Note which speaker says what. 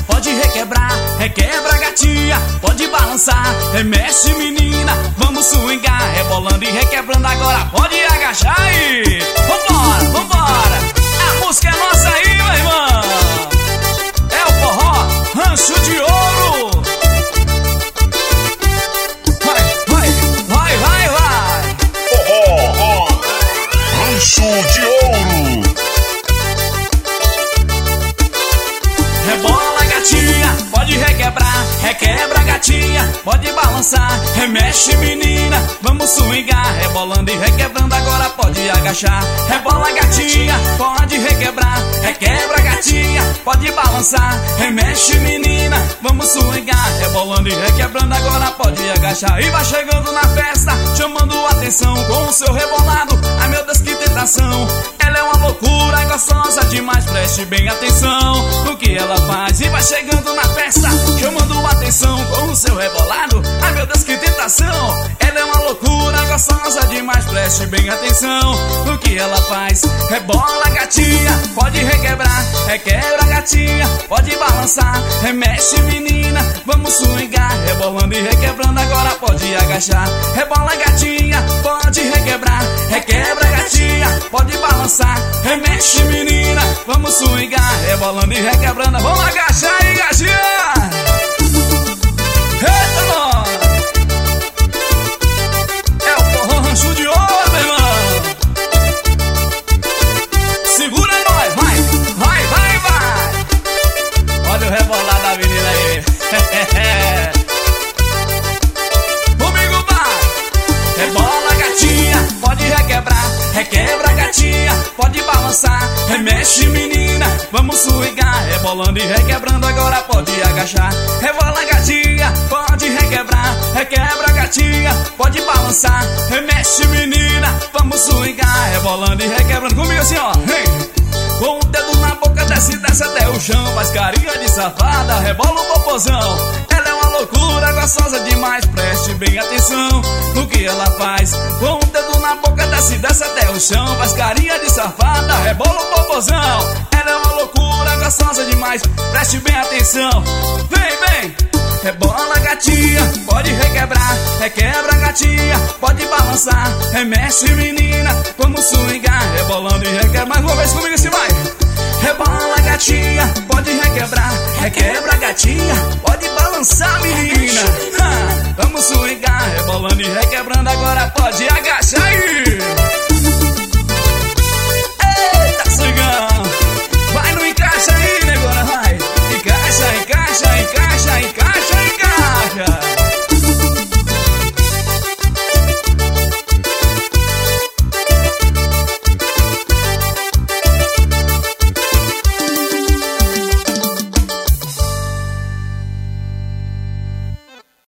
Speaker 1: pode requebrar, requebra gatinha, pode balançar, remexe menina, vamos swingar, rebolando e requebrando, agora pode agachar aí. Vambora, vambora, a música é nossa aí, meu irmão. É o forró, Rancho de Ouro. Vai.
Speaker 2: Forró, Rancho de Ouro.
Speaker 1: Rebola gatinha, pode requebrar, requebra gatinha, pode balançar, remexe menina, vamos swingar, rebolando e requebrando, agora pode agachar. Rebola gatinha, pode requebrar, requebra gatinha, pode balançar, remexe menina, vamos swingar, rebolando e requebrando, agora pode agachar. E vai chegando na festa, chamando atenção com o seu rebolado, ai meu Deus que tentação, ela é uma loucura, gostosa demais, preste bem atenção no que ela faz. E vai chegando na festa, chamando atenção com o seu rebolado, ai meu Deus que tentação, ela é uma loucura, gostosa demais, preste bem atenção no que ela faz. Rebola gatinha, pode requebrar, requebra gatinha, pode balançar, remexe menina, vamos swingar, rebolando e requebrando, agora pode agachar. Rebola gatinha, pode requebrar, requebra gatinha, pode balançar, remexe menina, vamos swingar, rebolando e requebrando, vamos agachar aí gatinha. Eita nós, é o forró Rancho de Ouro, meu irmão. Segura nós, vai. Olha o rebolar da menina aí. Comigo vai. Rebola gatinha, pode requebrar, requebra gatinha, pode balançar, remexe menina, vamos swingar, rebolando e requebrando, agora pode agachar. Rebola gatinha, pode requebrar, requebra gatinha, pode balançar, remexe menina, vamos swingar, rebolando e requebrando. Comigo assim ó, com o dedo na boca, desce até o chão, faz carinha de safada, rebola o popozão. Ela é uma loucura, gostosa demais, preste bem atenção no que ela faz. Com o dedo na boca, desce até o chão, faz carinha de safada, rebola o popozão. Ela é uma loucura, gostosa demais, preste bem atenção. Vem, rebola gatinha, pode requebrar, requebra gatinha, pode balançar, remexe menina, vamos swingar, rebolando e requebra. Mais uma vez comigo assim vai. Rebola gatinha, pode requebrar, requebra gatinha, pode balançar menina, vamos swingar, rebolando e requebrando, agora pode agachar aí. Eita cigão, vai no encaixa aí negona, vai. Encaixa.